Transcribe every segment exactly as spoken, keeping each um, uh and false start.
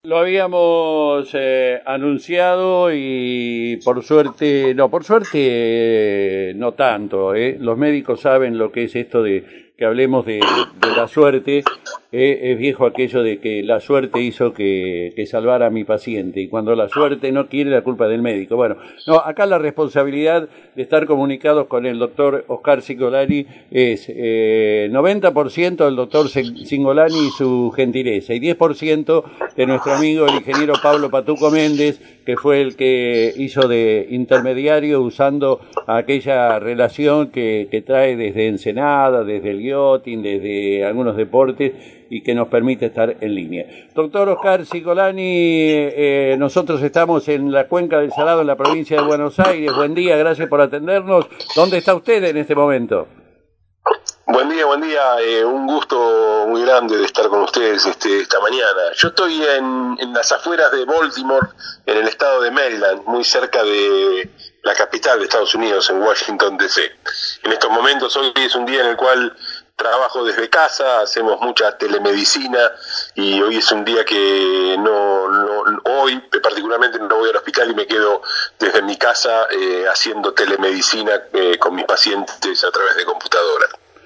lo habíamos eh, anunciado y por suerte, no, por suerte eh, no tanto, ¿eh? Los médicos saben lo que es esto de que hablemos de, de la suerte. Eh, es viejo aquello de que la suerte hizo que, que salvara a mi paciente, y cuando la suerte no quiere, la culpa es del médico. Bueno, no, acá la responsabilidad de estar comunicados con el doctor Oscar Cingolani es eh, noventa por ciento del doctor Cingolani y su gentileza, y diez por ciento de nuestro amigo el ingeniero Pablo Patuco Méndez, que fue el que hizo de intermediario usando aquella relación que, que trae desde Ensenada, desde el yachting, desde algunos deportes, y que nos permite estar en línea. Doctor Oscar Cingolani, eh, nosotros estamos en la Cuenca del Salado, en la provincia de Buenos Aires. Buen día, gracias por atendernos. ¿Dónde está usted en este momento? Buen día, buen día. Eh, un gusto muy grande de estar con ustedes este, esta mañana. Yo estoy en, en las afueras de Baltimore, en el estado de Maryland, muy cerca de la capital de Estados Unidos, en Washington, D C En estos momentos, hoy es un día en el cual trabajo desde casa, hacemos mucha telemedicina, y hoy es un día que no, no hoy particularmente no voy al hospital y me quedo desde mi casa eh, haciendo telemedicina eh, con mis pacientes a través de computadora.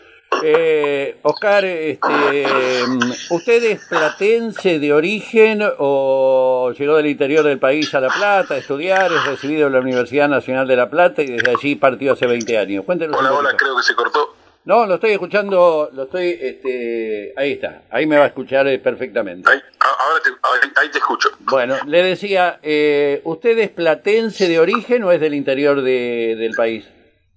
Eh, Oscar, este, ¿usted es platense de origen o llegó del interior del país a La Plata a estudiar? Es recibido en la Universidad Nacional de La Plata y desde allí partió hace veinte años. Cuéntenos. Hola, hola, creo que se cortó. No, lo estoy escuchando, lo estoy, este, ahí está, ahí me va a escuchar perfectamente. Ahí, ahora te, ahí, ahí te escucho. Bueno, le decía, eh, ¿usted es platense de origen o es del interior de, del país?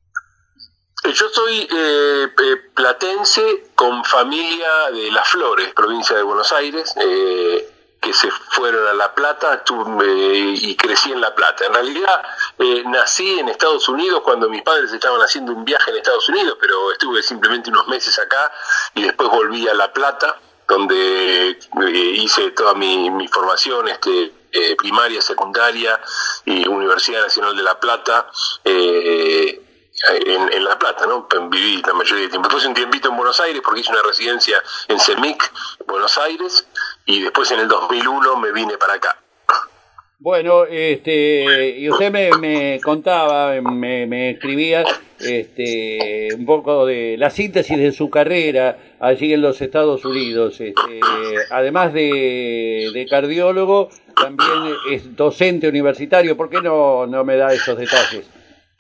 Yo soy eh, platense con familia de Las Flores, provincia de Buenos Aires, eh, que se fueron a La Plata estuve, eh, y crecí en La Plata. En realidad eh, nací en Estados Unidos cuando mis padres estaban haciendo un viaje en Estados Unidos, pero estuve simplemente unos meses acá y después volví a La Plata, donde eh, hice toda mi, mi formación este, eh, primaria, secundaria y Universidad Nacional de La Plata. Eh, En, en La Plata, ¿no? Viví la mayoría del tiempo. Después un tiempito en Buenos Aires porque hice una residencia en CEMIC, Buenos Aires, y después en el dos mil uno me vine para acá. Bueno, este, y usted me, me contaba, me, me escribía este, un poco de la síntesis de su carrera allí en los Estados Unidos. Este, además de, de cardiólogo, también es docente universitario. ¿Por qué no, no me da esos detalles?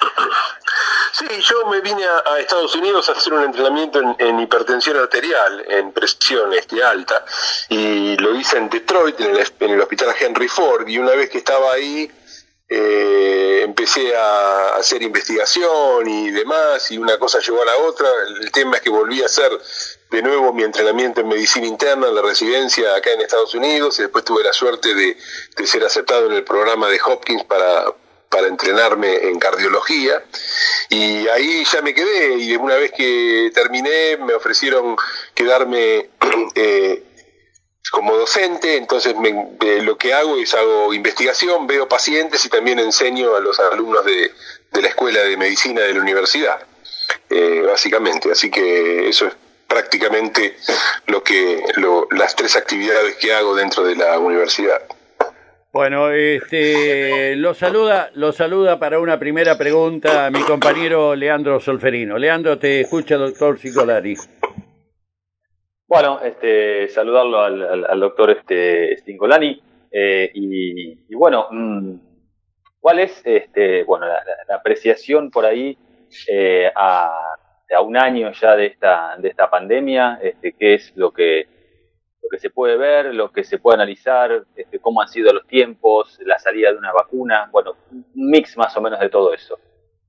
Sí, yo me vine a, a Estados Unidos a hacer un entrenamiento en, en hipertensión arterial, en presión este, alta, y lo hice en Detroit, en el, en el hospital Henry Ford, y una vez que estaba ahí, eh, empecé a hacer investigación y demás, y una cosa llevó a la otra. El tema es que volví a hacer de nuevo mi entrenamiento en medicina interna en la residencia acá en Estados Unidos, y después tuve la suerte de, de ser aceptado en el programa de Hopkins para... para entrenarme en cardiología, y ahí ya me quedé, y una vez que terminé me ofrecieron quedarme eh, como docente. Entonces me, eh, lo que hago es hago investigación, veo pacientes y también enseño a los alumnos de, de la escuela de medicina de la universidad, eh, básicamente. Así que eso es prácticamente lo que lo, las tres actividades que hago dentro de la universidad. Bueno, este, lo saluda, lo saluda para una primera pregunta mi compañero Leandro Solferino. Leandro, te escucha, doctor Cingolani. Bueno, este, saludarlo al, al, al doctor este, Cingolani, eh, y, y bueno, ¿cuál es, este, bueno, la, la apreciación por ahí eh, a, a un año ya de esta, de esta pandemia? Este, ¿qué es lo que lo que se puede ver, lo que se puede analizar, este, cómo han sido los tiempos, la salida de una vacuna? Bueno, un mix más o menos de todo eso.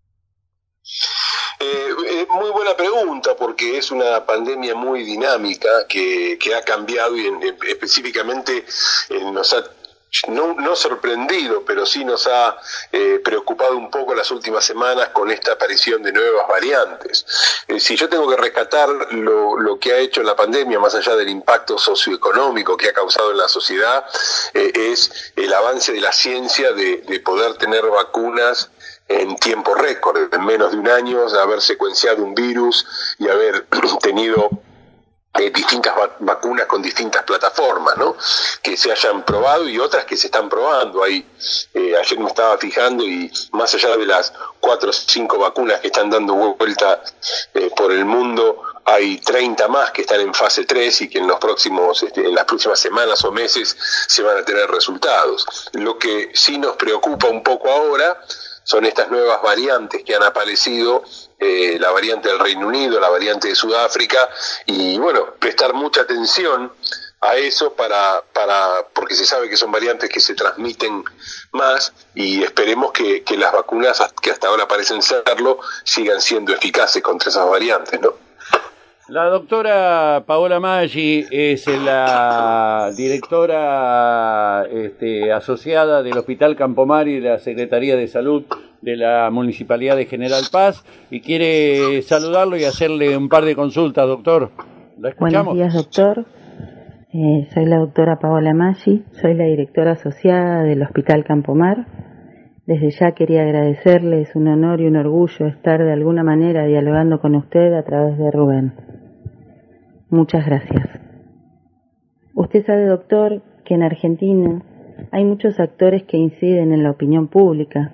Eh, muy buena pregunta, porque es una pandemia muy dinámica que, que ha cambiado y en, específicamente eh, nos ha No, no sorprendido, pero sí nos ha eh, preocupado un poco las últimas semanas con esta aparición de nuevas variantes. Eh, si yo tengo que rescatar lo, lo que ha hecho la pandemia, más allá del impacto socioeconómico que ha causado en la sociedad, eh, es el avance de la ciencia de, de poder tener vacunas en tiempo récord, en menos de un año, de haber secuenciado un virus y haber tenido eh, distintas va vacunas con distintas plataformas, ¿no? Que se hayan probado y otras que se están probando. Ahí, eh, ayer me estaba fijando y más allá de las cuatro o cinco vacunas que están dando vuelta eh, por el mundo, hay treinta más que están en fase tres y que en los próximos, este, en las próximas semanas o meses se van a tener resultados. Lo que sí nos preocupa un poco ahora son estas nuevas variantes que han aparecido, eh, la variante del Reino Unido, la variante de Sudáfrica, y bueno, prestar mucha atención a eso para, para, porque se sabe que son variantes que se transmiten más y esperemos que, que las vacunas que hasta ahora parecen serlo sigan siendo eficaces contra esas variantes, ¿no? La doctora Paola Maggi es la directora este, asociada del Hospital Campomar y de la Secretaría de Salud de la Municipalidad de General Paz y quiere saludarlo y hacerle un par de consultas, doctor. ¿La escuchamos? Buenos días, doctor. Eh, soy la doctora Paola Maggi, soy la directora asociada del Hospital Campomar. Desde ya quería agradecerle, es un honor y un orgullo estar de alguna manera dialogando con usted a través de Rubén. Muchas gracias. Usted sabe, doctor, que en Argentina hay muchos actores que inciden en la opinión pública,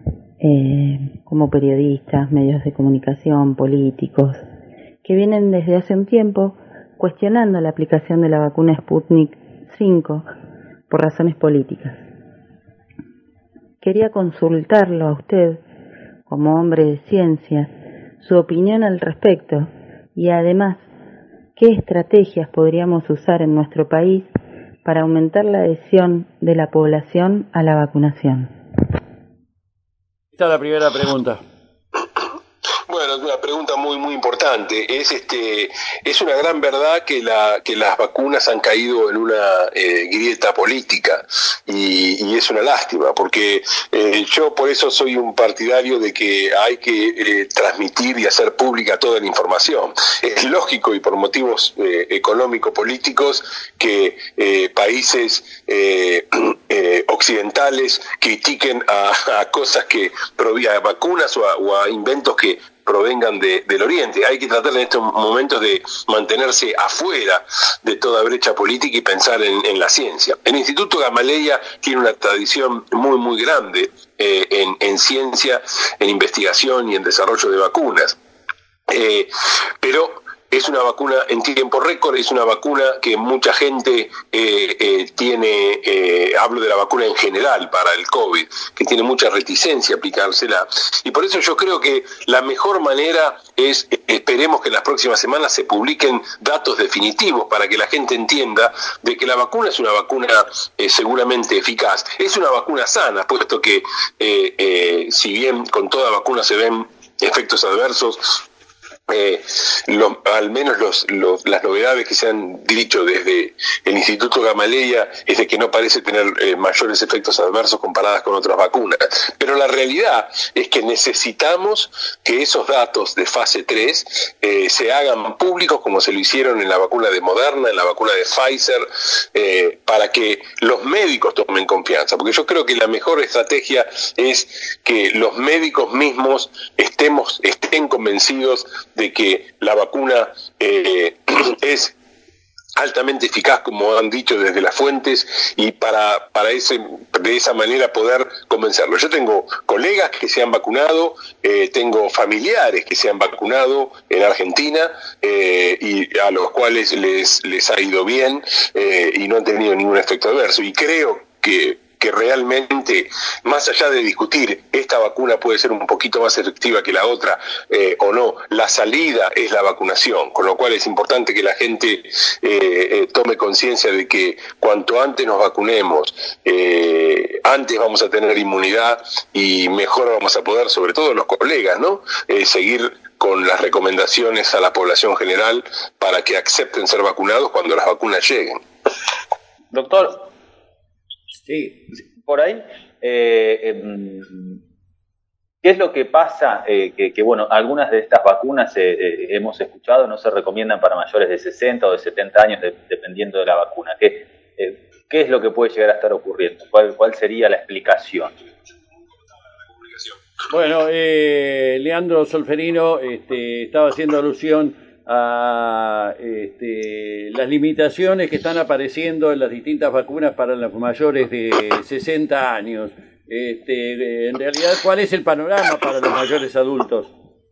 eh, como periodistas, medios de comunicación, políticos, que vienen desde hace un tiempo cuestionando la aplicación de la vacuna Sputnik cinco por razones políticas. Quería consultarlo a usted, como hombre de ciencia, su opinión al respecto y además, ¿qué estrategias podríamos usar en nuestro país para aumentar la adhesión de la población a la vacunación? Esta es la primera pregunta. Bueno, es una pregunta muy muy importante. Es este es una gran verdad que la que las vacunas han caído en una eh, grieta política y, y es una lástima porque eh, yo por eso soy un partidario de que hay que eh, transmitir y hacer pública toda la información. Es lógico y por motivos eh, económico-políticos que eh, países eh, eh, occidentales critiquen a, a cosas que provían a vacunas o a, o a inventos que provengan de, del Oriente. Hay que tratar en estos momentos de mantenerse afuera de toda brecha política y pensar en, en la ciencia. El Instituto Gamaleya tiene una tradición muy muy grande eh, en, en ciencia, en investigación y en desarrollo de vacunas. Eh, pero es una vacuna en tiempo récord, es una vacuna que mucha gente eh, eh, tiene, eh, hablo de la vacuna en general para el COVID, que tiene mucha reticencia a aplicársela. Y por eso yo creo que la mejor manera es, esperemos que en las próximas semanas se publiquen datos definitivos para que la gente entienda de que la vacuna es una vacuna eh, seguramente eficaz. Es una vacuna sana, puesto que eh, eh, si bien con toda vacuna se ven efectos adversos, Eh, lo, al menos los, los, las novedades que se han dicho desde el Instituto Gamaleya es de que no parece tener eh, mayores efectos adversos comparadas con otras vacunas. Pero la realidad es que necesitamos que esos datos de fase tres eh, se hagan públicos como se lo hicieron en la vacuna de Moderna, en la vacuna de Pfizer, eh, para que los médicos tomen confianza. Porque yo creo que la mejor estrategia es que los médicos mismos estemos, estén convencidos de que la vacuna eh, es altamente eficaz, como han dicho desde las fuentes, y para para ese de esa manera poder convencerlo. Yo tengo colegas que se han vacunado, eh, tengo familiares que se han vacunado en Argentina eh, y a los cuales les les ha ido bien eh, y no han tenido ningún efecto adverso. Y creo que que realmente, más allá de discutir, esta vacuna puede ser un poquito más efectiva que la otra eh, o no, la salida es la vacunación, con lo cual es importante que la gente eh, eh, tome conciencia de que cuanto antes nos vacunemos, eh, antes vamos a tener inmunidad y mejor vamos a poder, sobre todo los colegas, ¿no? Eh, seguir con las recomendaciones a la población general para que acepten ser vacunados cuando las vacunas lleguen. Doctor, sí, por ahí, eh, eh, ¿qué es lo que pasa? Eh, que, que, bueno, algunas de estas vacunas eh, eh, hemos escuchado no se recomiendan para mayores de sesenta o de setenta años, de, dependiendo de la vacuna. ¿Qué, eh, ¿Qué es lo que puede llegar a estar ocurriendo? ¿Cuál, cuál sería la explicación? Bueno, eh, Leandro Solferino este, estaba haciendo alusión a este, las limitaciones que están apareciendo en las distintas vacunas para los mayores de sesenta años. Este, en realidad, ¿cuál es el panorama para los mayores adultos?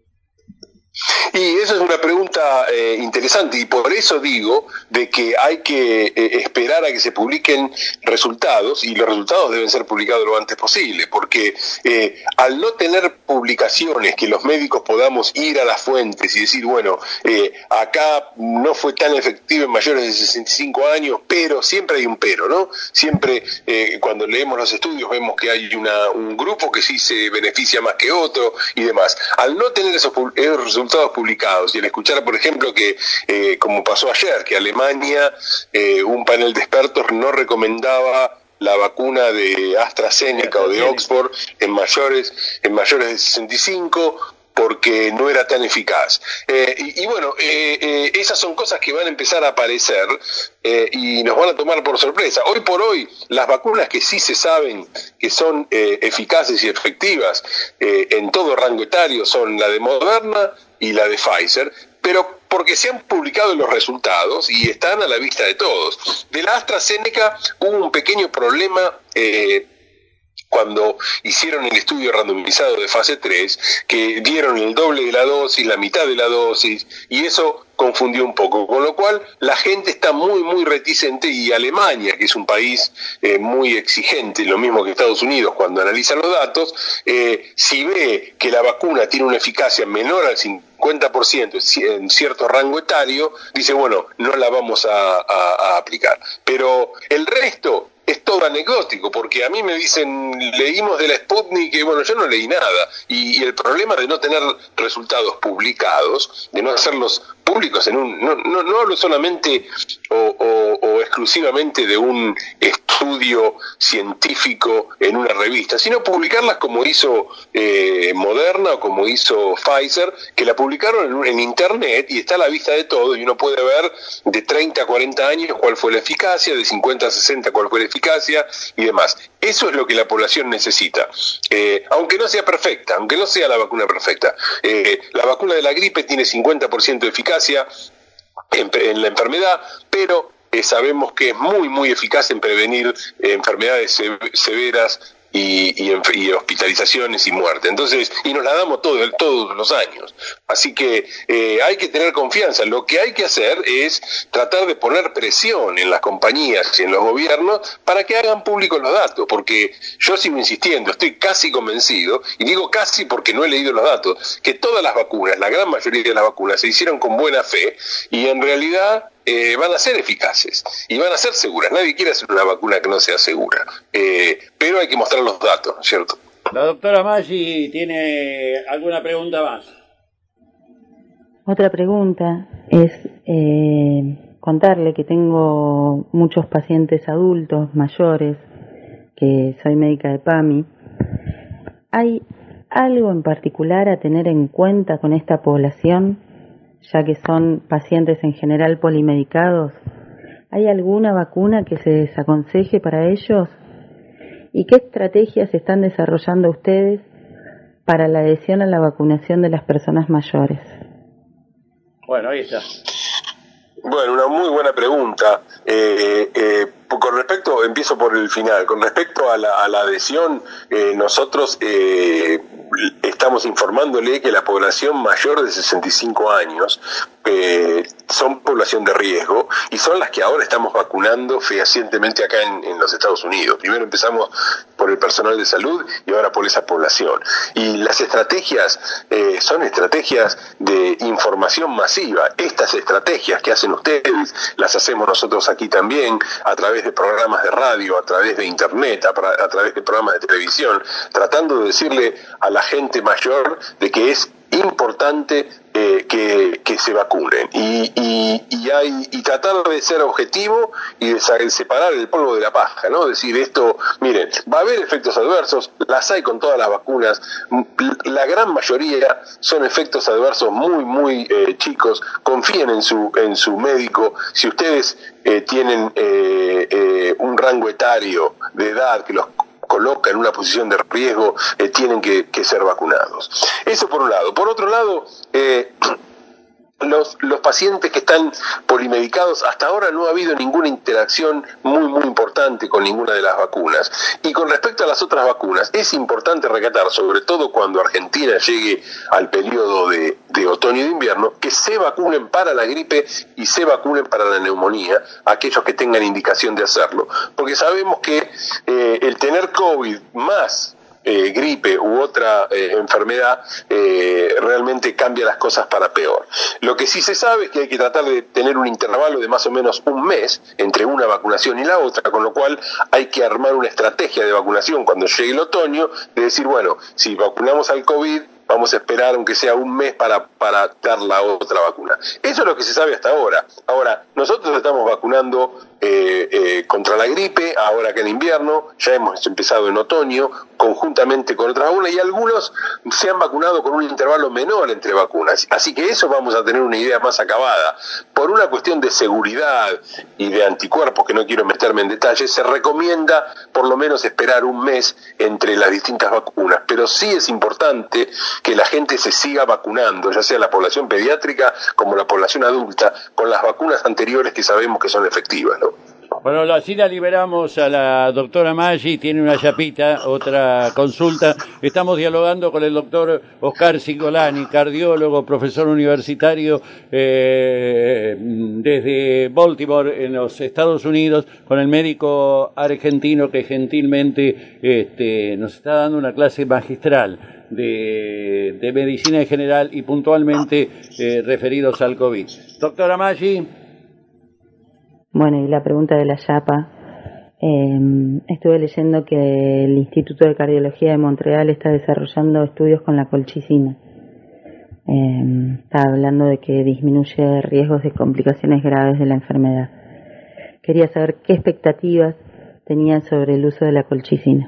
Y esa es una pregunta eh, interesante, y por eso digo de que hay que eh, esperar a que se publiquen resultados, y los resultados deben ser publicados lo antes posible, porque eh, al no tener publicaciones que los médicos podamos ir a las fuentes y decir, bueno, eh, acá no fue tan efectivo en mayores de sesenta y cinco años, pero siempre hay un pero, ¿no? Siempre eh, cuando leemos los estudios vemos que hay una, un grupo que sí se beneficia más que otro y demás. Al no tener esos, esos resultados publicados, y al escuchar, por ejemplo, que eh, como pasó ayer, que Alemania, eh, un panel de expertos no recomendaba la vacuna de AstraZeneca o de Oxford en mayores en mayores de sesenta y cinco porque no era tan eficaz. Eh, y, y bueno, eh, eh, esas son cosas que van a empezar a aparecer eh, y nos van a tomar por sorpresa. Hoy por hoy, las vacunas que sí se saben que son eh, eficaces y efectivas eh, en todo rango etario son la de Moderna y la de Pfizer, pero porque se han publicado los resultados y están a la vista de todos. De la AstraZeneca hubo un pequeño problema eh, cuando hicieron el estudio randomizado de fase tres, que dieron el doble de la dosis, la mitad de la dosis, y eso confundió un poco, con lo cual la gente está muy, muy reticente, y Alemania, que es un país eh, muy exigente, lo mismo que Estados Unidos cuando analiza los datos, eh, si ve que la vacuna tiene una eficacia menor al cincuenta por ciento en cierto rango etario, dice, bueno, no la vamos a, a, a aplicar. Pero el resto es todo anecdótico, porque a mí me dicen, leímos de la Sputnik, que bueno, yo no leí nada, y, y el problema de no tener resultados publicados, de no hacerlos públicos en un, no, no, no hablo solamente o, o, o exclusivamente de un estudio científico en una revista, sino publicarlas como hizo eh, Moderna o como hizo Pfizer, que la publicaron en, en internet y está a la vista de todo, y uno puede ver de treinta a cuarenta años cuál fue la eficacia, de cincuenta a sesenta cuál fue la eficacia y demás. Eso es lo que la población necesita, eh, aunque no sea perfecta, aunque no sea la vacuna perfecta. Eh, la vacuna de la gripe tiene cincuenta por ciento de eficacia en, en la enfermedad, pero eh, sabemos que es muy, muy eficaz en prevenir eh, enfermedades se severas y, y, y hospitalizaciones y muerte. Entonces, y nos la damos todo, todos los años. Así que eh, hay que tener confianza. Lo que hay que hacer es tratar de poner presión en las compañías y en los gobiernos para que hagan públicos los datos, porque yo sigo insistiendo, estoy casi convencido, y digo casi porque no he leído los datos, que todas las vacunas, la gran mayoría de las vacunas se hicieron con buena fe, y en realidad Eh, van a ser eficaces y van a ser seguras. Nadie quiere hacer una vacuna que no sea segura, eh, pero hay que mostrar los datos, ¿cierto? La doctora Maggi tiene alguna pregunta más. Otra pregunta es eh, contarle que tengo muchos pacientes adultos, mayores, que soy médica de PAMI. ¿Hay algo en particular a tener en cuenta con esta población, ya que son pacientes en general polimedicados? ¿Hay alguna vacuna que se desaconseje para ellos? ¿Y qué estrategias están desarrollando ustedes para la adhesión a la vacunación de las personas mayores? Bueno, ahí está. Bueno, una muy buena pregunta. Eh, eh, con respecto, empiezo por el final, con respecto a la, a la adhesión, eh, nosotros eh, estamos informándole que la población mayor de sesenta y cinco años eh, son población de riesgo, y son las que ahora estamos vacunando fehacientemente acá en, en los Estados Unidos. Primero empezamos por el personal de salud y ahora por esa población. Y las estrategias eh, son estrategias de información masiva. Estas estrategias que hacen ustedes las hacemos nosotros aquí también, a través de programas de radio, a través de internet, a, a través de programas de televisión, tratando de decirle a la gente mayor de que es importante eh, que, que se vacunen y, y, y, hay, y tratar de ser objetivo y de separar el polvo de la paja, ¿no? Decir esto, miren, va a haber efectos adversos, las hay con todas las vacunas, la gran mayoría son efectos adversos muy, muy eh, chicos. Confíen en su, en su médico. Si ustedes eh, tienen eh, eh, un rango etario de edad que los coloca en una posición de riesgo, eh, tienen que, que ser vacunados. Eso por un lado. Por otro lado, eh, Los, los pacientes que están polimedicados, hasta ahora no ha habido ninguna interacción muy muy importante con ninguna de las vacunas. Y con respecto a las otras vacunas, es importante recatar, sobre todo cuando Argentina llegue al periodo de, de otoño y de invierno, que se vacunen para la gripe y se vacunen para la neumonía, aquellos que tengan indicación de hacerlo. Porque sabemos que eh, el tener COVID más Eh, gripe u otra eh, enfermedad eh, realmente cambia las cosas para peor. Lo que sí se sabe es que hay que tratar de tener un intervalo de más o menos un mes entre una vacunación y la otra, con lo cual hay que armar una estrategia de vacunación cuando llegue el otoño, de decir, bueno, si vacunamos al COVID, vamos a esperar aunque sea un mes para, para dar la otra vacuna. Eso es lo que se sabe hasta ahora. Ahora, nosotros estamos vacunando eh, eh, contra la gripe, ahora que en invierno, ya hemos empezado en otoño, conjuntamente con otras vacunas, y algunos se han vacunado con un intervalo menor entre vacunas. Así que eso vamos a tener una idea más acabada. Por una cuestión de seguridad y de anticuerpos, que no quiero meterme en detalles, se recomienda por lo menos esperar un mes entre las distintas vacunas. Pero sí es importante que la gente se siga vacunando, ya sea la población pediátrica como la población adulta, con las vacunas anteriores que sabemos que son efectivas, ¿no? Bueno, así la liberamos a la doctora Maggi, tiene una chapita, otra consulta. Estamos dialogando con el doctor Oscar Cingolani, cardiólogo, profesor universitario eh, desde Baltimore, en los Estados Unidos, con el médico argentino que gentilmente este, nos está dando una clase magistral de, de medicina en general y puntualmente eh, referidos al COVID. Doctora Maggi. Bueno, y la pregunta de la chapa. Eh, estuve leyendo que el Instituto de Cardiología de Montreal está desarrollando estudios con la colchicina. Eh, está hablando de que disminuye riesgos de complicaciones graves de la enfermedad. Quería saber qué expectativas tenían sobre el uso de la colchicina.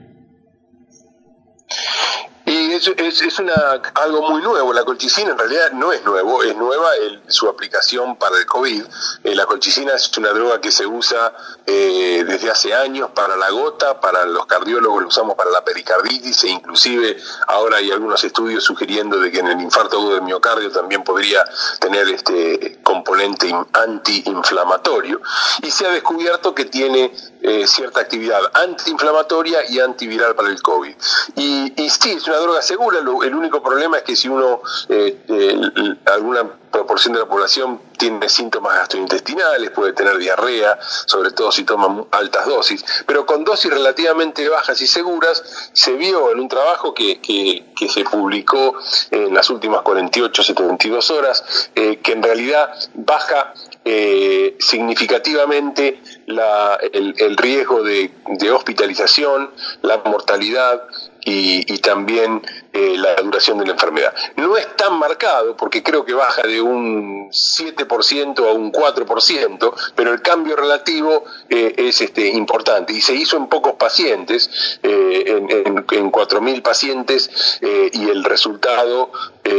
Y es, es, es una, algo muy nuevo. La colchicina en realidad no es nuevo, es nueva el, su aplicación para el COVID. Eh, la colchicina es una droga que se usa eh, desde hace años para la gota, para los cardiólogos lo usamos para la pericarditis, e inclusive ahora hay algunos estudios sugiriendo de que en el infarto agudo del miocardio también podría tener este componente antiinflamatorio. Y se ha descubierto que tiene eh, cierta actividad antiinflamatoria y antiviral para el COVID. Y, y sí, es una droga segura. Lo, el único problema es que si uno, eh, eh, alguna proporción de la población tiene síntomas gastrointestinales, puede tener diarrea, sobre todo si toma altas dosis, pero con dosis relativamente bajas y seguras, se vio en un trabajo que, que, que se publicó en las últimas cuarenta y ocho, setenta y dos horas, eh, que en realidad baja eh, significativamente la, el, el riesgo de, de hospitalización, la mortalidad, Y, y también eh, la duración de la enfermedad. No es tan marcado porque creo que baja de un siete por ciento a un cuatro por ciento, pero el cambio relativo eh, es este importante y se hizo en pocos pacientes, eh, en, en, en cuatro mil pacientes, eh, y el resultado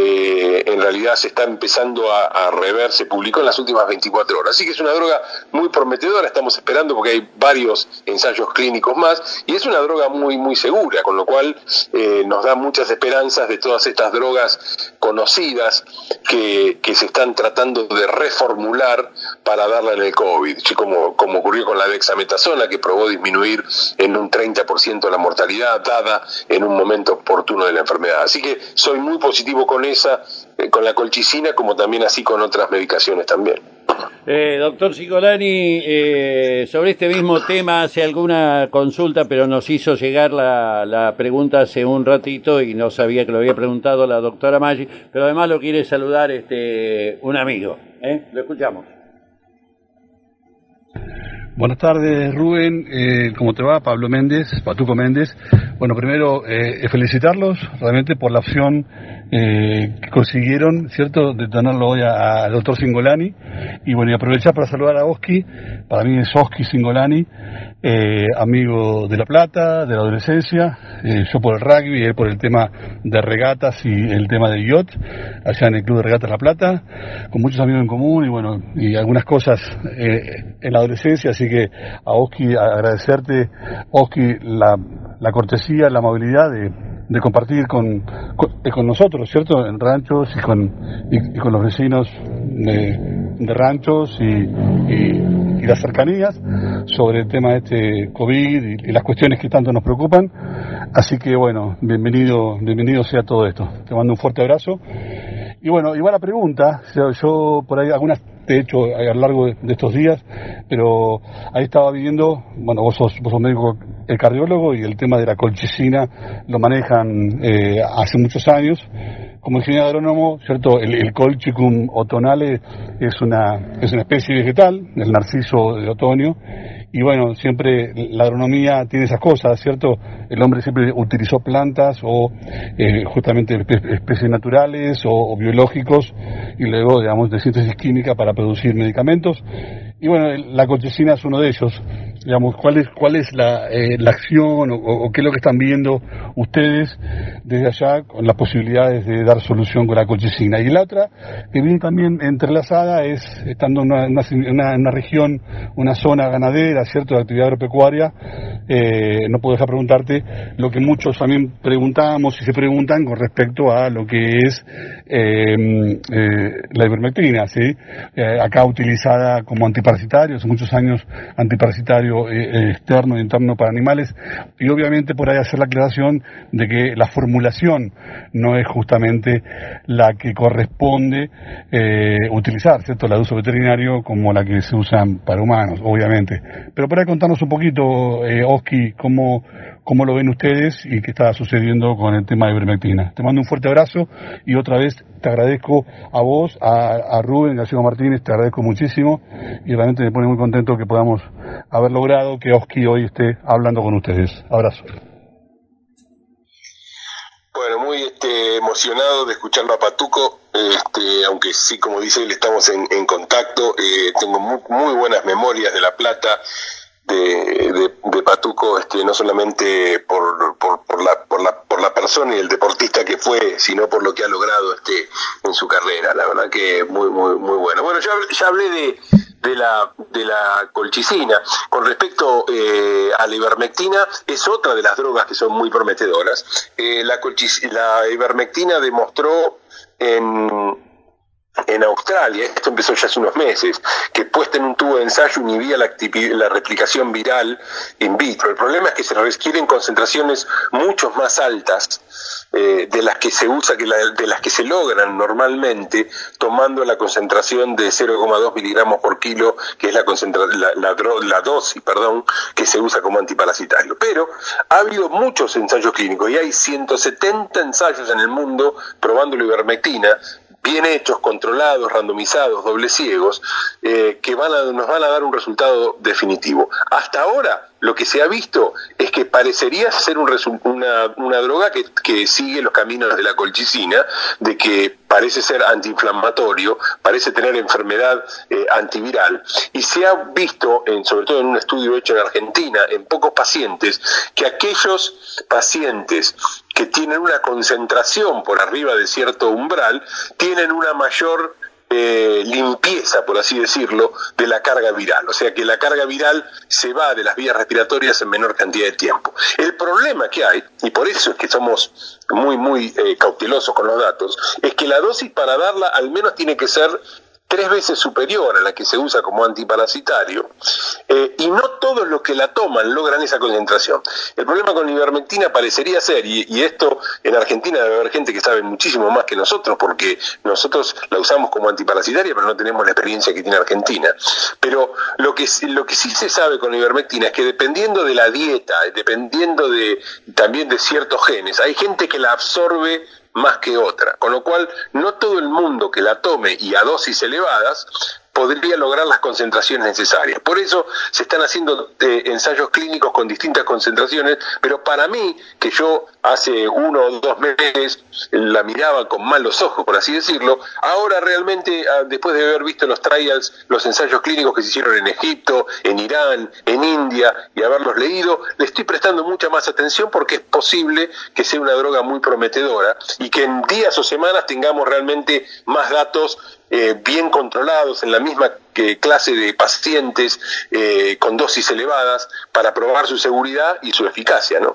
eh, en realidad se está empezando a, a rever, se publicó en las últimas veinticuatro horas. Así que es una droga muy prometedora, estamos esperando porque hay varios ensayos clínicos más y es una droga muy muy segura, con lo cual Eh, nos da muchas esperanzas de todas estas drogas conocidas que, que se están tratando de reformular para darla en el COVID, como, como ocurrió con la dexametasona, que probó disminuir en un treinta por ciento la mortalidad dada en un momento oportuno de la enfermedad. Así que soy muy positivo con esa, eh, con la colchicina, como también así con otras medicaciones también. Eh, doctor Cingolani, eh, sobre este mismo tema hace alguna consulta, pero nos hizo llegar la, la pregunta hace un ratito y no sabía que lo había preguntado la doctora Maggi, pero además lo quiere saludar este un amigo. ¿eh? Lo escuchamos. Buenas tardes, Rubén. Eh, ¿Cómo te va? Pablo Méndez, Patuco Méndez. Bueno, primero eh, felicitarlos realmente por la opción eh, que consiguieron, ¿cierto?, de tenerlo hoy al doctor Cingolani. Y bueno, y aprovechar para saludar a Oski. Para mí es Oski Cingolani, eh, amigo de La Plata, de la adolescencia. Eh, yo por el rugby, él por el tema de regatas y el tema del yacht, allá en el Club de Regatas La Plata, con muchos amigos en común y bueno, y algunas cosas eh, en la adolescencia. Así que a Oski agradecerte, Oski, la, la cortesía, la amabilidad de, de compartir con, con, con nosotros, ¿cierto? En ranchos y con, y, y con los vecinos de, de ranchos y, y, y las cercanías sobre el tema de este COVID y, y las cuestiones que tanto nos preocupan. Así que bueno, bienvenido, bienvenido sea todo esto. Te mando un fuerte abrazo. Y bueno, igual la pregunta, yo, yo por ahí algunas te he hecho a lo largo de, de estos días, pero ahí estaba viviendo, bueno, vos sos, vos sos médico, el cardiólogo, y el tema de la colchicina lo manejan eh, hace muchos años. Como ingeniero agrónomo, ¿cierto? El, el Colchicum otonale es una, es una especie vegetal, el narciso de otoño, y bueno, siempre la agronomía tiene esas cosas, ¿cierto? El hombre siempre utilizó plantas o eh, justamente especies naturales o, o biológicos, y luego, digamos, de síntesis química para producir medicamentos. Y bueno, la colchicina es uno de ellos. Digamos, ¿cuál es, cuál es la, eh, la acción o, o qué es lo que están viendo ustedes desde allá con las posibilidades de dar solución con la colchicina? Y la otra, que viene también entrelazada, es estando en una, una, una región, una zona ganadera, ¿cierto?, de actividad agropecuaria, eh, no puedo dejar preguntarte lo que muchos también preguntamos y se preguntan con respecto a lo que es eh, eh, la ivermectina, ¿sí? Eh, acá utilizada como antiparasitario, hace muchos años antiparasitario eh, externo e interno para animales, y obviamente por ahí hacer la aclaración de que la formulación no es justamente la que corresponde eh, utilizar, ¿cierto?, la de uso veterinario, como la que se usan para humanos, obviamente. Pero para contarnos un poquito, eh, Oski, cómo, cómo lo ven ustedes y qué está sucediendo con el tema de ivermectina. Te mando un fuerte abrazo y otra vez te agradezco a vos, a, a Rubén Gallego Martínez, te agradezco muchísimo y realmente me pone muy contento que podamos haber logrado que Oski hoy esté hablando con ustedes. Abrazo. Bueno, muy este, emocionado de escucharlo a Patuco, este, aunque sí, como dice él, estamos en, en contacto. Eh, tengo muy, muy buenas memorias de La Plata, de, de, de Patuco, este, no solamente por, por, por, la, por, la, por la persona y el deportista que fue, sino por lo que ha logrado este, en su carrera. La verdad que muy, muy, muy bueno. Bueno, ya, ya hablé de... de la de la colchicina. Con respecto eh, a la ivermectina, es otra de las drogas que son muy prometedoras. Eh, la, colchic- la ivermectina demostró en en Australia, esto empezó ya hace unos meses, que puesta en un tubo de ensayo inhibía la, la replicación viral in vitro. El problema es que se requieren concentraciones mucho más altas eh, de las que se usa, que la, de las que se logran normalmente tomando la concentración de cero coma dos miligramos por kilo, que es la, concentra- la, la, la dosis perdón, que se usa como antiparasitario. Pero ha habido muchos ensayos clínicos y hay ciento setenta ensayos en el mundo probando la ivermectina, bien hechos, controlados, randomizados, doble ciegos, eh, que van a, nos van a dar un resultado definitivo. Hasta ahora, lo que se ha visto es que parecería ser un resu- una, una droga que, que sigue los caminos de la colchicina, de que parece ser antiinflamatorio, parece tener enfermedad eh, antiviral, y se ha visto, en, sobre todo en un estudio hecho en Argentina, en pocos pacientes, que aquellos pacientes que tienen una concentración por arriba de cierto umbral, tienen una mayor eh, limpieza, por así decirlo, de la carga viral. O sea que la carga viral se va de las vías respiratorias en menor cantidad de tiempo. El problema que hay, y por eso es que somos muy, muy eh, cautelosos con los datos, es que la dosis para darla al menos tiene que ser tres veces superior a la que se usa como antiparasitario, eh, y no todos los que la toman logran esa concentración. El problema con la ivermectina parecería ser, y, y esto en Argentina debe haber gente que sabe muchísimo más que nosotros, porque nosotros la usamos como antiparasitaria, pero no tenemos la experiencia que tiene Argentina. Pero lo que, lo que sí se sabe con la ivermectina es que dependiendo de la dieta, dependiendo de también de ciertos genes, hay gente que la absorbe más que otra, con lo cual no todo el mundo que la tome y a dosis elevadas podría lograr las concentraciones necesarias. Por eso se están haciendo eh, ensayos clínicos con distintas concentraciones, pero para mí, que yo hace uno o dos meses la miraba con malos ojos, por así decirlo, ahora realmente, después de haber visto los trials, los ensayos clínicos que se hicieron en Egipto, en Irán, en India, y haberlos leído, le estoy prestando mucha más atención porque es posible que sea una droga muy prometedora y que en días o semanas tengamos realmente más datos Eh, bien controlados en la misma que clase de pacientes eh, con dosis elevadas para probar su seguridad y su eficacia, ¿no?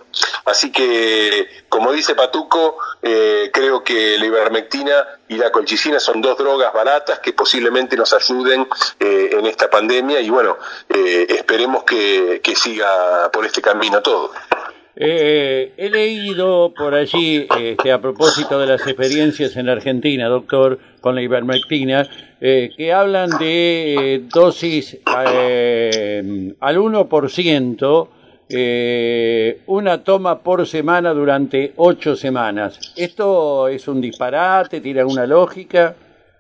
Así que, como dice Patuco, eh, creo que la ivermectina y la colchicina son dos drogas baratas que posiblemente nos ayuden eh, en esta pandemia y bueno, eh, esperemos que, que siga por este camino todo. Eh, he leído por allí, este, a propósito de las experiencias en Argentina, doctor, con la ivermectina, eh, que hablan de eh, dosis eh, al uno por ciento, eh, una toma por semana durante ocho semanas. ¿Esto es un disparate? ¿Tiene alguna lógica?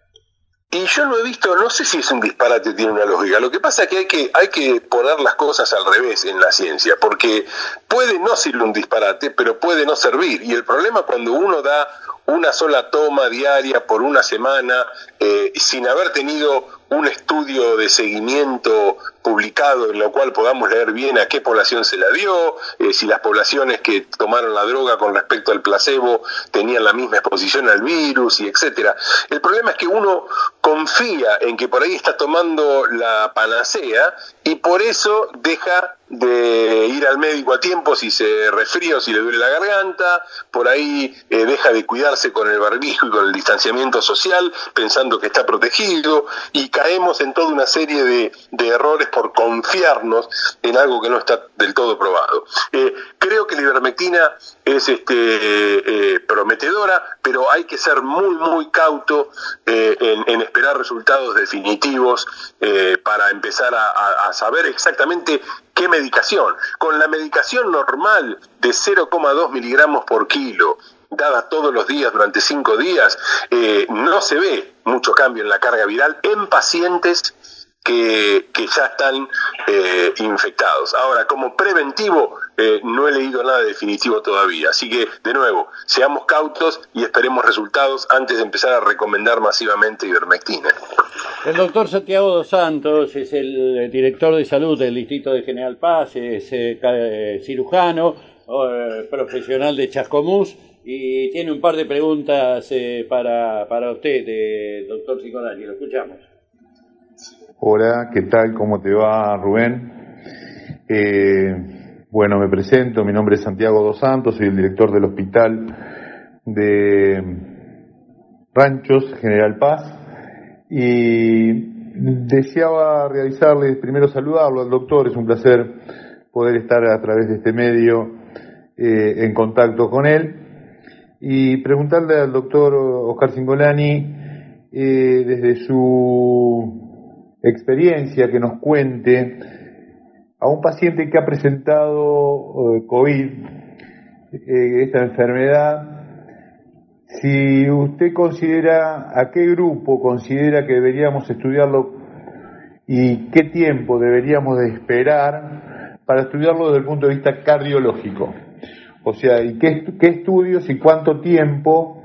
Y yo lo he visto, no sé si es un disparate, tiene una lógica. Lo que pasa es que hay que hay que poner las cosas al revés en la ciencia, porque puede no ser un disparate, pero puede no servir. Y el problema cuando uno da una sola toma diaria por una semana, eh, sin haber tenido un estudio de seguimiento publicado en lo cual podamos leer bien a qué población se la dio, eh, si las poblaciones que tomaron la droga con respecto al placebo tenían la misma exposición al virus y etcétera. El problema es que uno confía en que por ahí está tomando la panacea y por eso deja de ir al médico a tiempo si se resfría o si le duele la garganta, por ahí eh, deja de cuidarse con el barbijo y con el distanciamiento social pensando que está protegido y caemos en toda una serie de, de errores por confiarnos en algo que no está del todo probado. Eh, creo que la ivermectina es este, eh, prometedora, pero hay que ser muy muy cauto eh, en, en esperar resultados definitivos eh, para empezar a, a, a saber exactamente qué medicación. Con la medicación normal de cero coma dos miligramos por kilo, dada todos los días durante cinco días, eh, no se ve mucho cambio en la carga viral en pacientes que, que ya están eh, infectados. Ahora, como preventivo, eh, no he leído nada definitivo todavía. Así que, de nuevo, seamos cautos y esperemos resultados antes de empezar a recomendar masivamente ivermectina. El doctor Santiago dos Santos es el director de salud del distrito de General Paz, es eh, cirujano, eh, profesional de Chascomús, y tiene un par de preguntas eh, para, para usted, eh, doctor Cingolani. Lo escuchamos. Hola, ¿qué tal? ¿Cómo te va, Rubén? Eh, bueno, me presento, mi nombre es Santiago dos Santos, soy el director del hospital de Ranchos, General Paz, y deseaba realizarle, primero saludarlo al doctor, es un placer poder estar a través de este medio eh, en contacto con él, y preguntarle al doctor Oscar Cingolani, eh, desde su experiencia, que nos cuente a un paciente que ha presentado eh, COVID, eh, esta enfermedad, si usted considera, a qué grupo considera que deberíamos estudiarlo y qué tiempo deberíamos de esperar para estudiarlo desde el punto de vista cardiológico. O sea, y qué, qué estudios y cuánto tiempo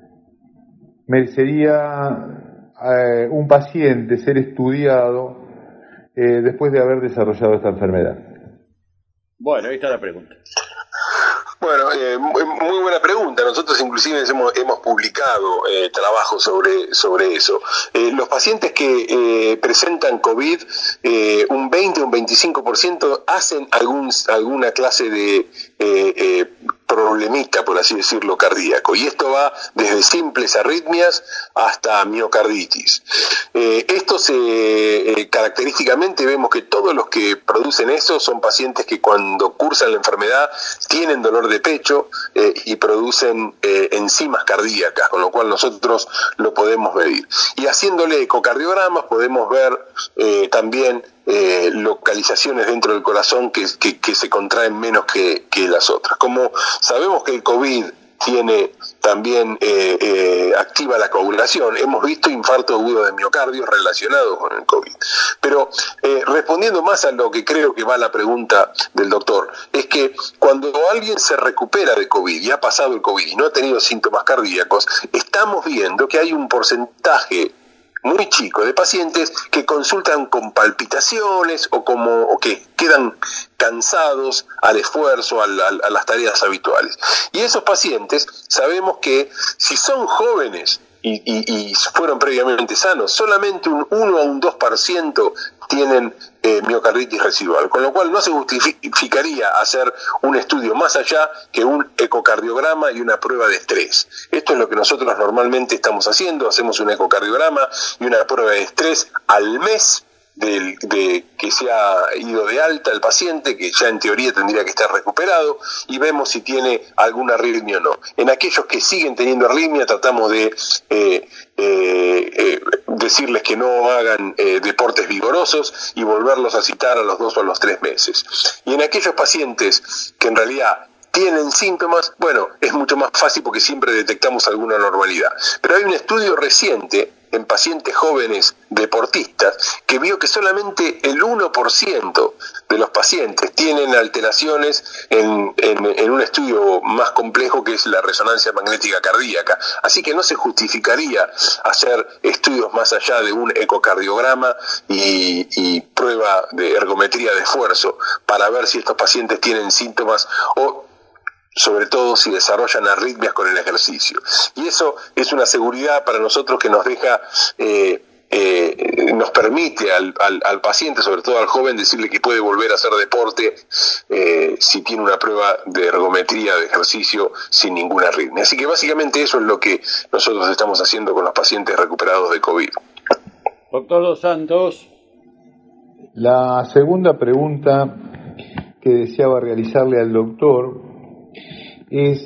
merecería eh, un paciente ser estudiado eh, después de haber desarrollado esta enfermedad. Bueno, ahí está la pregunta. Bueno, eh, muy buena pregunta. Nosotros inclusive hemos, hemos publicado eh, trabajos sobre, sobre eso. Eh, los pacientes que eh, presentan COVID, eh, un veinte o un veinticinco por ciento hacen algún, alguna clase de eh, eh, problemita, por así decirlo, cardíaco. Y esto va desde simples arritmias hasta miocarditis. Eh, esto se, eh, característicamente vemos que todos los que producen eso son pacientes que cuando cursan la enfermedad tienen dolor de pecho eh, y producen eh, enzimas cardíacas, con lo cual nosotros lo podemos medir. Y haciéndole ecocardiogramas podemos ver eh, también Eh, localizaciones dentro del corazón que, que, que se contraen menos que, que las otras. Como sabemos que el COVID tiene también eh, eh, activa la coagulación, hemos visto infarto agudo de miocardio relacionado con el COVID. Pero eh, respondiendo más a lo que creo que va la pregunta del doctor, es que cuando alguien se recupera de COVID y ha pasado el COVID y no ha tenido síntomas cardíacos, estamos viendo que hay un porcentaje muy chico de pacientes que consultan con palpitaciones o como o que quedan cansados al esfuerzo, al, al, a las tareas habituales. Y esos pacientes sabemos que si son jóvenes y, y, y fueron previamente sanos, solamente un uno a un dos por ciento tienen eh, miocarditis residual, con lo cual no se justificaría hacer un estudio más allá que un ecocardiograma y una prueba de estrés. Esto es lo que nosotros normalmente estamos haciendo, hacemos un ecocardiograma y una prueba de estrés al mes de, de que se ha ido de alta el paciente, que ya en teoría tendría que estar recuperado, y vemos si tiene alguna arritmia o no. En aquellos que siguen teniendo arritmia tratamos de eh, eh, eh, decirles que no hagan eh, deportes vigorosos y volverlos a citar a los dos o a los tres meses. Y en aquellos pacientes que en realidad tienen síntomas, bueno, es mucho más fácil porque siempre detectamos alguna anormalidad. Pero hay un estudio reciente en pacientes jóvenes deportistas que vio que solamente el uno por ciento de los pacientes tienen alteraciones en, en, en un estudio más complejo que es la resonancia magnética cardíaca. Así que no se justificaría hacer estudios más allá de un ecocardiograma y, y prueba de ergometría de esfuerzo para ver si estos pacientes tienen síntomas o sobre todo si desarrollan arritmias con el ejercicio. Y eso es una seguridad para nosotros que nos deja, eh, eh, nos permite al, al, al paciente, sobre todo al joven, decirle que puede volver a hacer deporte eh, si tiene una prueba de ergometría de ejercicio sin ninguna arritmia. Así que básicamente eso es lo que nosotros estamos haciendo con los pacientes recuperados de COVID. Doctor Dos Santos. La segunda pregunta que deseaba realizarle al doctor es,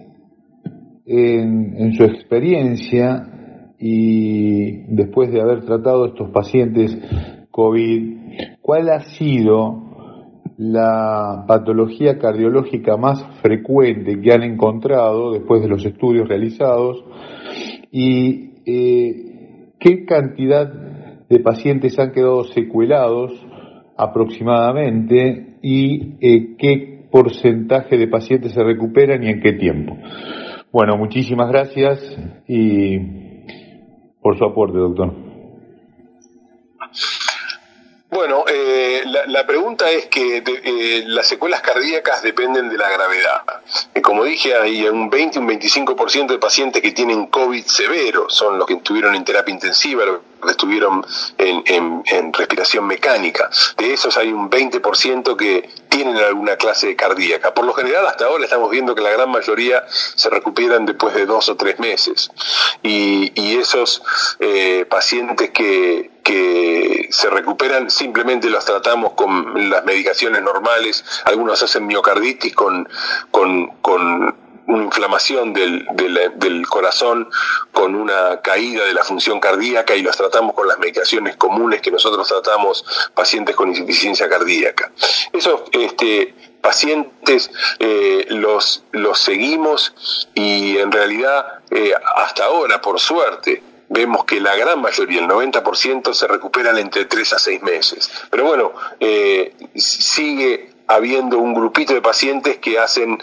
en, en su experiencia y después de haber tratado estos pacientes COVID, ¿cuál ha sido la patología cardiológica más frecuente que han encontrado después de los estudios realizados? Y eh, ¿qué cantidad de pacientes han quedado secuelados aproximadamente? Y eh, ¿qué porcentaje de pacientes se recuperan y en qué tiempo? Bueno, muchísimas gracias y por su aporte, doctor. Bueno, eh, la, la pregunta es que de, eh, las secuelas cardíacas dependen de la gravedad. Eh, como dije, hay un veinte, un veinticinco por ciento de pacientes que tienen COVID severo, son los que estuvieron en terapia intensiva, los que estuvieron en, en, en respiración mecánica. De esos hay un veinte por ciento que tienen alguna clase de cardíaca. Por lo general, hasta ahora estamos viendo que la gran mayoría se recuperan después de dos o tres meses. Y, y esos eh, pacientes que, que se recuperan, simplemente los tratamos con las medicaciones normales. Algunos hacen miocarditis con, con, con una inflamación del, del, del corazón, con una caída de la función cardíaca, y los tratamos con las medicaciones comunes que nosotros tratamos pacientes con insuficiencia cardíaca. Esos este, pacientes eh, los, los seguimos y en realidad eh, hasta ahora, por suerte, vemos que la gran mayoría, el noventa por ciento, se recuperan entre tres a seis meses. Pero bueno, eh, sigue habiendo un grupito de pacientes que hacen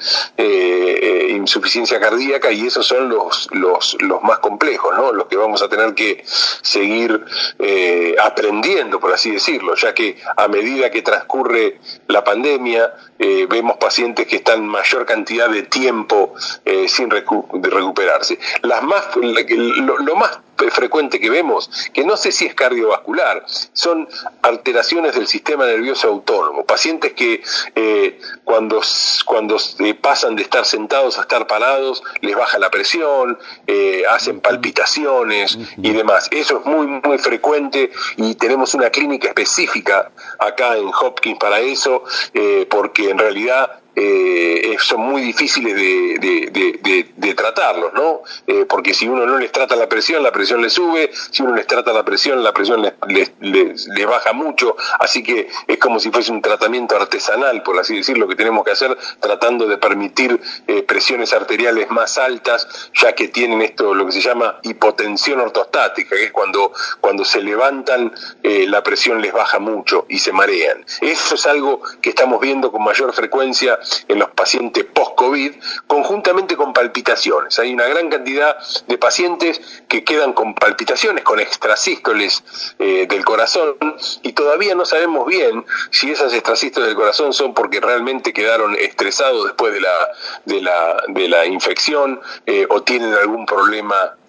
eh, eh, insuficiencia cardíaca, y esos son los, los, los más complejos, ¿no? Los que vamos a tener que seguir eh, aprendiendo, por así decirlo, ya que a medida que transcurre la pandemia, eh, vemos pacientes que están mayor cantidad de tiempo eh, sin recu- de recuperarse. Las más, lo, lo más frecuente que vemos, que no sé si es cardiovascular, son alteraciones del sistema nervioso autónomo, pacientes que eh, cuando, cuando eh, pasan de estar sentados a estar parados, les baja la presión, eh, hacen palpitaciones y demás. Eso es muy, muy frecuente, y tenemos una clínica específica acá en Hopkins para eso, eh, porque en realidad Eh, son muy difíciles de, de, de, de, de tratarlos, ¿no? Eh, porque si uno no les trata la presión, la presión le sube; si uno les trata la presión, la presión les, les, les, les baja mucho. Así que es como si fuese un tratamiento artesanal, por así decirlo, que tenemos que hacer, tratando de permitir eh, presiones arteriales más altas, ya que tienen esto, lo que se llama hipotensión ortostática, que es cuando, cuando se levantan, eh, la presión les baja mucho y se marean. Eso es algo que estamos viendo con mayor frecuencia en los pacientes post-COVID, conjuntamente con palpitaciones. Hay una gran cantidad de pacientes que quedan con palpitaciones, con extrasístoles eh, del corazón, y todavía no sabemos bien si esas extrasístoles del corazón son porque realmente quedaron estresados después de la, de la, de la infección, eh, o tienen algún problema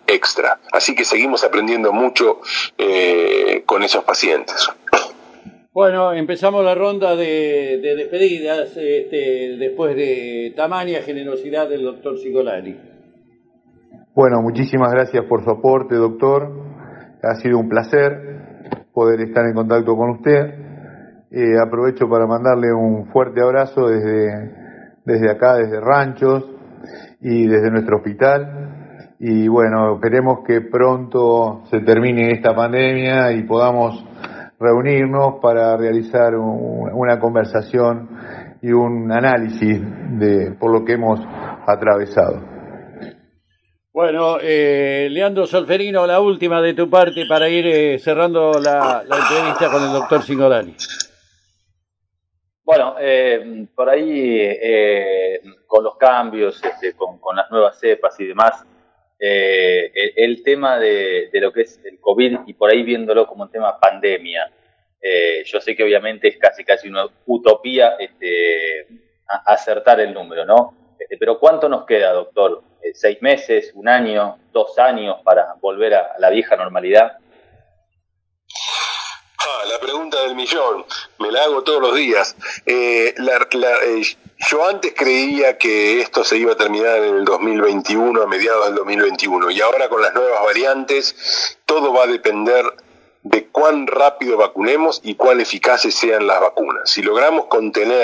extra. Así que seguimos aprendiendo mucho eh, con esos pacientes. Bueno, empezamos la ronda de, de despedidas este, después de tamaña generosidad del doctor Cingolani. Bueno, muchísimas gracias por su aporte, doctor. Ha sido un placer poder estar en contacto con usted. Eh, aprovecho para mandarle un fuerte abrazo desde, desde acá, desde Ranchos y desde nuestro hospital. Y bueno, esperemos que pronto se termine esta pandemia y podamos reunirnos para realizar un, una conversación y un análisis de por lo que hemos atravesado. Bueno, eh, Leandro Solferino, la última de tu parte para ir eh, cerrando la, la entrevista con el doctor Cingolani. Bueno, eh, por ahí eh, con los cambios, este, con, con las nuevas cepas y demás, Eh, el, el tema de, de lo que es el COVID y por ahí viéndolo como un tema pandemia, eh, yo sé que obviamente es casi casi una utopía este, a, acertar el número, ¿no? Este, pero ¿cuánto nos queda, doctor? Eh, ¿Seis meses, un año, dos años para volver a, a la vieja normalidad? Ah, la pregunta del millón, me la hago todos los días. Eh, la, la, eh, yo antes creía que esto se iba a terminar en el dos mil veintiuno, a mediados del dos mil veintiuno, y ahora con las nuevas variantes, todo va a depender de cuán rápido vacunemos y cuán eficaces sean las vacunas. Si logramos contener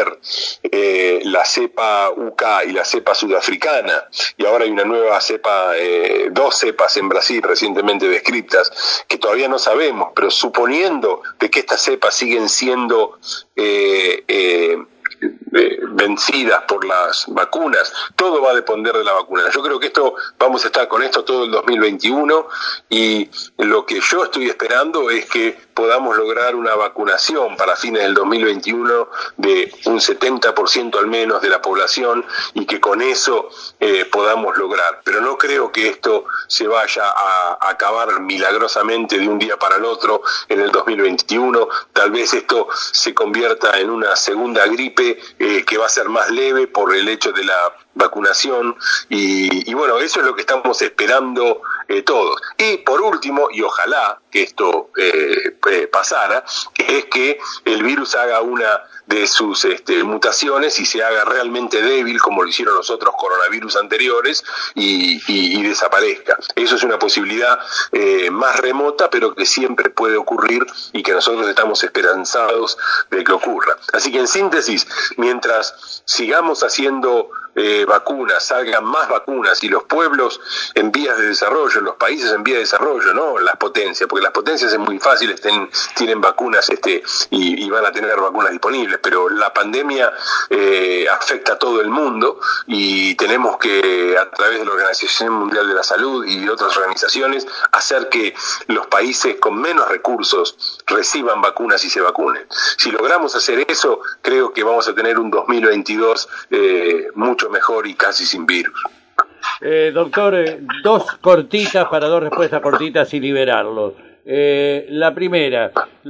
eh, la cepa U K y la cepa sudafricana, y ahora hay una nueva cepa, eh, dos cepas en Brasil recientemente descritas, que todavía no sabemos, pero suponiendo de que estas cepas siguen siendo eh, eh, Eh, vencidas por las vacunas, todo va a depender de la vacuna. Yo creo que esto vamos a estar con esto todo el dos mil veintiuno, y lo que yo estoy esperando es que podamos lograr una vacunación para fines del dos mil veintiuno de un setenta por ciento al menos de la población, y que con eso eh, podamos lograr. Pero no creo que esto se vaya a, a acabar milagrosamente de un día para el otro en el dos mil veintiuno. Tal vez esto se convierta en una segunda gripe eh, que va a ser más leve por el hecho de la vacunación, y, y bueno, eso es lo que estamos esperando eh, todos. Y por último, y ojalá que esto eh, eh, pasara, que es que el virus haga una de sus este, mutaciones y se haga realmente débil, como lo hicieron los otros coronavirus anteriores, y, y, y desaparezca. Eso es una posibilidad eh, más remota, pero que siempre puede ocurrir y que nosotros estamos esperanzados de que ocurra. Así que en síntesis, mientras sigamos haciendo Eh, vacunas, salgan más vacunas, y los pueblos en vías de desarrollo, los países en vías de desarrollo, no las potencias, porque las potencias es muy fácil, estén, tienen vacunas este y, y van a tener vacunas disponibles, pero la pandemia eh, afecta a todo el mundo, y tenemos que, a través de la Organización Mundial de la Salud y de otras organizaciones, hacer que los países con menos recursos reciban vacunas y se vacunen. Si logramos hacer eso, creo que vamos a tener un dos mil veintidós eh, mucho mejor y casi sin virus. Eh, doctor, eh, dos cortitas para dos respuestas cortitas y liberarlos. Eh, la primera,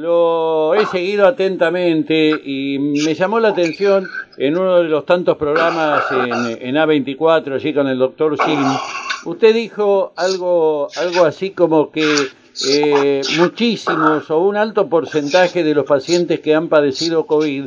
lo he seguido atentamente y me llamó la atención en uno de los tantos programas en, en A veinticuatro, allí con el doctor Sim. Usted dijo algo, algo así como que eh, muchísimos o un alto porcentaje de los pacientes que han padecido COVID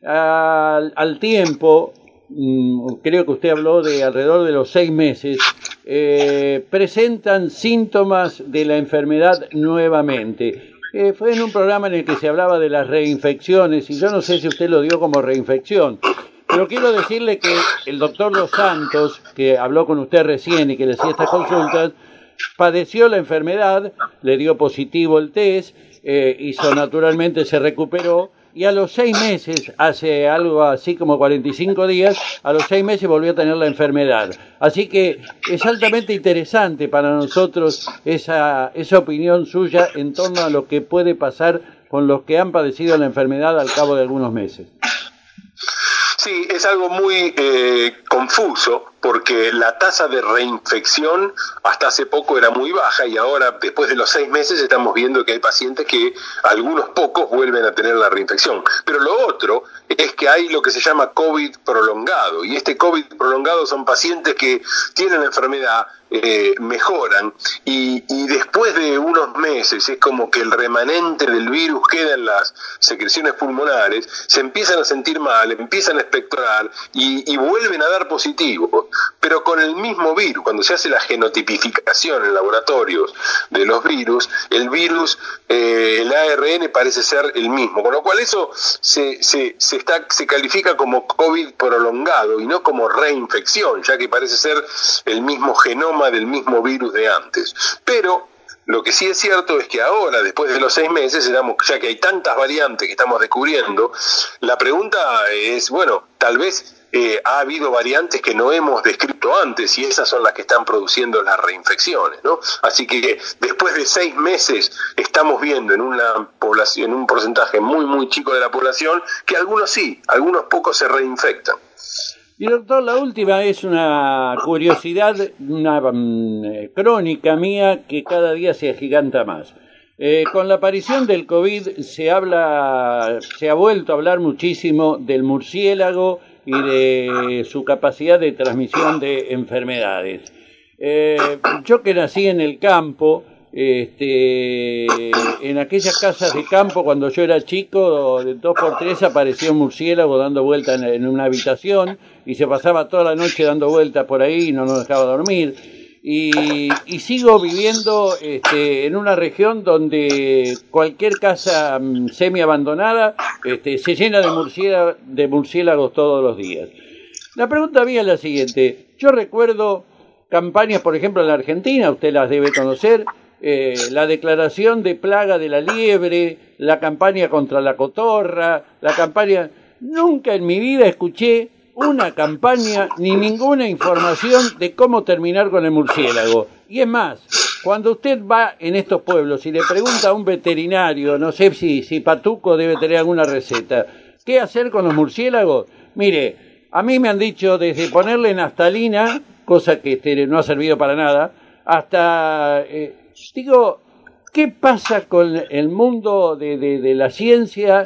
al, al tiempo, creo que usted habló de alrededor de los seis meses, eh, presentan síntomas de la enfermedad nuevamente. Eh, fue en un programa en el que se hablaba de las reinfecciones, y yo no sé si usted lo dio como reinfección, pero quiero decirle que el doctor Dos Santos, que habló con usted recién y que le hacía estas consultas, padeció la enfermedad, le dio positivo el test, eh, hizo naturalmente, se recuperó, y a los seis meses, hace algo así como cuarenta y cinco días, a los seis meses volvió a tener la enfermedad. Así que es altamente interesante para nosotros esa, esa opinión suya en torno a lo que puede pasar con los que han padecido la enfermedad al cabo de algunos meses. Sí, es algo muy eh, confuso, porque la tasa de reinfección hasta hace poco era muy baja y ahora, después de los seis meses, estamos viendo que hay pacientes que, algunos pocos, vuelven a tener la reinfección. Pero lo otro es que hay lo que se llama COVID prolongado, y este COVID prolongado son pacientes que tienen la enfermedad, eh, mejoran, y, y después de unos meses es como que el remanente del virus queda en las secreciones pulmonares, se empiezan a sentir mal, empiezan a expectorar y, y vuelven a dar positivo, pero con el mismo virus. Cuando se hace la genotipificación en laboratorios de los virus, el virus, eh, el A R N parece ser el mismo, con lo cual eso se, se, se, está, se califica como COVID prolongado y no como reinfección, ya que parece ser el mismo genoma del mismo virus de antes. Pero lo que sí es cierto es que ahora, después de los seis meses, ya que hay tantas variantes que estamos descubriendo, la pregunta es, bueno, tal vez eh, ha habido variantes que no hemos descrito antes y esas son las que están produciendo las reinfecciones, ¿no? Así que después de seis meses estamos viendo en una población, en un porcentaje muy muy chico de la población, que algunos sí, algunos pocos se reinfectan. Y doctor, la última es una curiosidad, una um, crónica mía que cada día se agiganta más. Eh, con la aparición del COVID se habla, se ha vuelto a hablar muchísimo del murciélago y de su capacidad de transmisión de enfermedades. Eh, yo que nací en el campo, este, en aquellas casas de campo cuando yo era chico, de dos por tres aparecía un murciélago dando vuelta en, en una habitación y se pasaba toda la noche dando vueltas por ahí y no nos dejaba dormir. Y, y sigo viviendo este, en una región donde cualquier casa semi abandonada este, se llena de, murciélagos, de murciélagos todos los días. La pregunta mía es la siguiente. Yo recuerdo campañas, por ejemplo, en la Argentina, usted las debe conocer, eh, la declaración de plaga de la liebre, la campaña contra la cotorra, la campaña... Nunca en mi vida escuché una campaña ni ninguna información de cómo terminar con el murciélago. Y es más, cuando usted va en estos pueblos y le pregunta a un veterinario, no sé si, si Patuco debe tener alguna receta, ¿qué hacer con los murciélagos? Mire, a mí me han dicho desde ponerle naftalina, cosa que este, no ha servido para nada, hasta, eh, digo, ¿qué pasa con el mundo de, de, de la ciencia?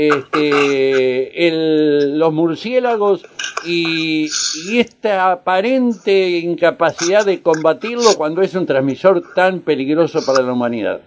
Este, el, los murciélagos y, y esta aparente incapacidad de combatirlo cuando es un transmisor tan peligroso para la humanidad.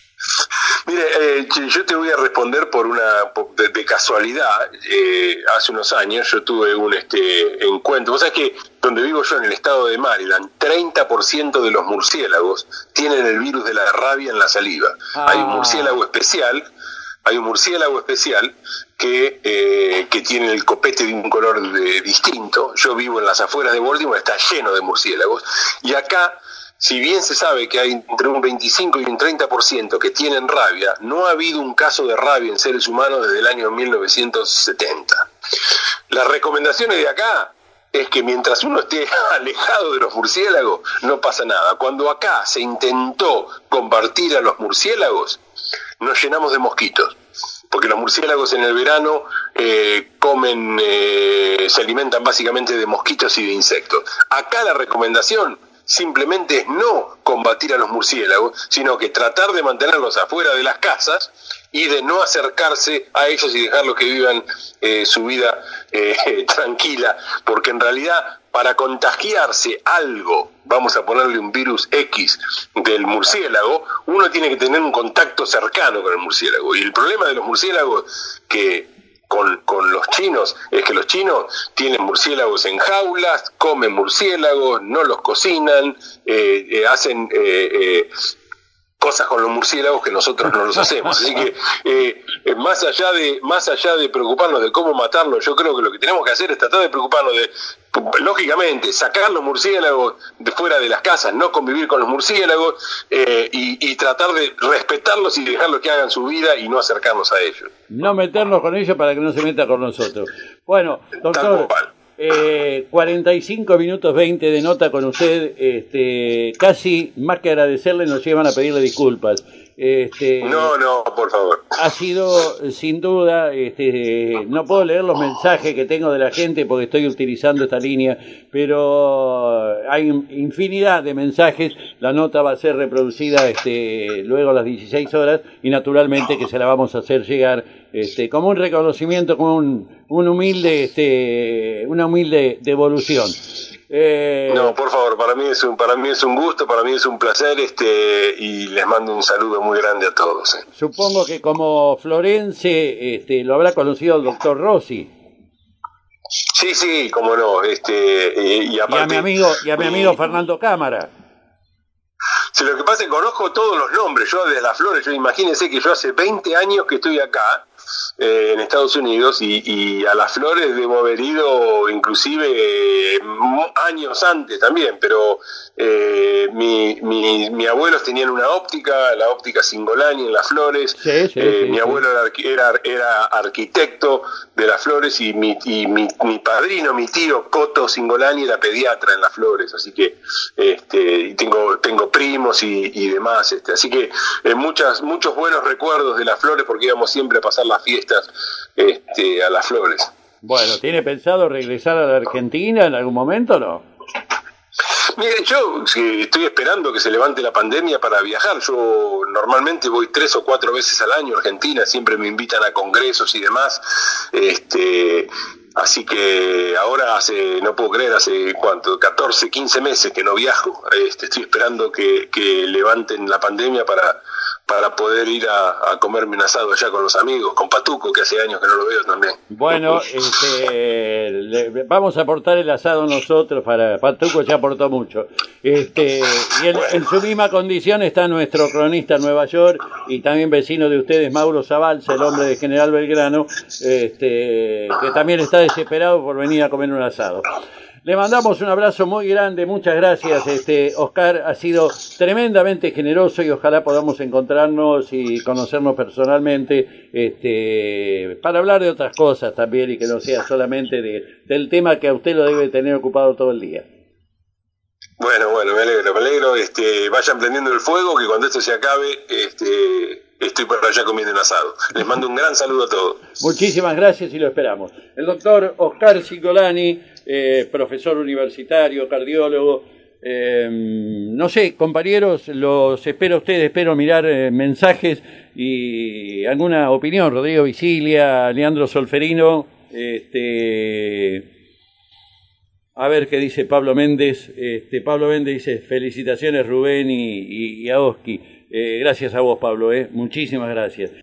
Mire, eh, yo te voy a responder por una de, de casualidad. Eh, hace unos años yo tuve un este encuentro. Vos sabés que donde vivo yo, en el estado de Maryland, treinta por ciento de los murciélagos tienen el virus de la rabia en la saliva. Ah. Hay un murciélago especial. Hay un murciélago especial que, eh, que tiene el copete de un color de, distinto. Yo vivo en las afueras de Baltimore, está lleno de murciélagos. Y acá, si bien se sabe que hay entre un veinticinco y un treinta por ciento que tienen rabia, no ha habido un caso de rabia en seres humanos desde el año mil novecientos setenta. Las recomendaciones de acá es que mientras uno esté alejado de los murciélagos, no pasa nada. Cuando acá se intentó combatir a los murciélagos, nos llenamos de mosquitos, porque los murciélagos en el verano eh, comen, eh, se alimentan básicamente de mosquitos y de insectos. Acá la recomendación simplemente es no combatir a los murciélagos, sino que tratar de mantenerlos afuera de las casas y de no acercarse a ellos y dejarlos que vivan eh, su vida eh, tranquila, porque en realidad para contagiarse algo, vamos a ponerle un virus X del murciélago, uno tiene que tener un contacto cercano con el murciélago. Y el problema de los murciélagos que con, con los chinos es que los chinos tienen murciélagos en jaulas, comen murciélagos, no los cocinan, eh, eh, hacen... Eh, eh, cosas con los murciélagos que nosotros no los hacemos. Así que eh, eh, más allá de más allá de preocuparnos de cómo matarlos, yo creo que lo que tenemos que hacer es tratar de preocuparnos de, lógicamente, sacar los murciélagos de fuera de las casas, no convivir con los murciélagos eh, y, y tratar de respetarlos y dejarlos que hagan su vida y no acercarnos a ellos. No meternos con ellos para que no se meta con nosotros. Bueno, doctor, Eh, cuarenta y cinco minutos veinte de nota con usted, este, casi más que agradecerle nos llevan a pedirle disculpas. Este, no, no, por favor. Ha sido, sin duda, este, no puedo leer los mensajes que tengo de la gente porque estoy utilizando esta línea, pero hay infinidad de mensajes. La nota va a ser reproducida este, luego a las dieciséis horas y naturalmente que se la vamos a hacer llegar este, como un reconocimiento, como un, un humilde, este, una humilde devolución. Eh, no, por favor, para mí es un para mí es un gusto, para mí es un placer, este y les mando un saludo muy grande a todos. Eh. Supongo que como Florense este, lo habrá conocido el doctor Rossi. Sí, sí, cómo no, este y, y aparte y a mi amigo y a mi amigo mi, Fernando Cámara. Sí, lo que pasa es que conozco todos los nombres, yo desde Las Flores, yo imagínense que yo hace veinte años que estoy acá. Eh, en Estados Unidos y, y a Las Flores debo haber ido inclusive eh, años antes también, pero eh, mi, mi, mi abuelos tenían una óptica, la óptica Singolani en Las Flores. Sí, sí, eh, sí, mi sí. abuelo era, era, era arquitecto de Las Flores y, mi, y mi, mi padrino, mi tío Coto Singolani era pediatra en Las Flores, así que este, y tengo, tengo primos y, y demás, este, así que eh, muchas, muchos buenos recuerdos de Las Flores porque íbamos siempre a pasar las fiestas este, a Las Flores. Bueno, ¿tiene pensado regresar a la Argentina en algún momento o no? Mire, yo sí, estoy esperando que se levante la pandemia para viajar. Yo normalmente voy tres o cuatro veces al año a Argentina, siempre me invitan a congresos y demás. Este, así que ahora hace, no puedo creer, hace cuánto, catorce, quince meses que no viajo. Este, estoy esperando que, que levanten la pandemia para para poder ir a, a comerme un asado allá con los amigos, con Patuco, que hace años que no lo veo también. Bueno, este, le, vamos a aportar el asado nosotros, para Patuco ya aportó mucho. Este, y en, en su misma condición está nuestro cronista en Nueva York y también vecino de ustedes, Mauro Zabalza, el hombre de General Belgrano, este, que también está desesperado por venir a comer un asado. Le mandamos un abrazo muy grande, muchas gracias, este Oscar, ha sido tremendamente generoso y ojalá podamos encontrarnos y conocernos personalmente este, para hablar de otras cosas también y que no sea solamente de, del tema que a usted lo debe tener ocupado todo el día. Bueno, bueno, me alegro, me alegro, este, vayan prendiendo el fuego que cuando esto se acabe, este, estoy por allá comiendo un asado. Les mando un gran saludo a todos. Muchísimas gracias y lo esperamos. El doctor Oscar Singolani, eh, profesor universitario, cardiólogo, eh, no sé, compañeros, los espero a ustedes, espero mirar eh, mensajes y alguna opinión. Rodrigo Visilia, Leandro Solferino, este... A ver qué dice Pablo Méndez. Este, Pablo Méndez dice, felicitaciones Rubén y, y, y a Oski. Eh, gracias a vos, Pablo, eh. Muchísimas gracias.